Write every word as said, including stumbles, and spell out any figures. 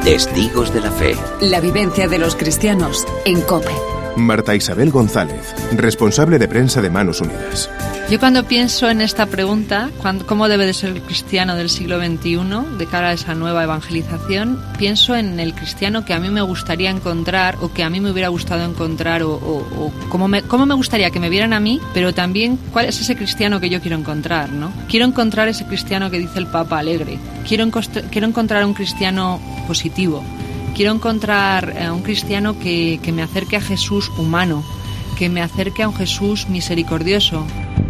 Testigos de la Fe. La vivencia de los cristianos en COPE. Marta Isabel González, responsable de prensa de Manos Unidas. Yo cuando pienso en esta pregunta, cuando, ¿cómo debe de ser el cristiano del siglo veintiuno de cara a esa nueva evangelización? Pienso en el cristiano que a mí me gustaría encontrar o que a mí me hubiera gustado encontrar o, o, o cómo, me, cómo me gustaría que me vieran a mí, pero también cuál es ese cristiano que yo quiero encontrar, ¿no? Quiero encontrar ese cristiano que dice el Papa alegre. Quiero, encost- quiero encontrar un cristiano positivo. Quiero encontrar a un cristiano que, que me acerque a Jesús humano, que me acerque a un Jesús misericordioso.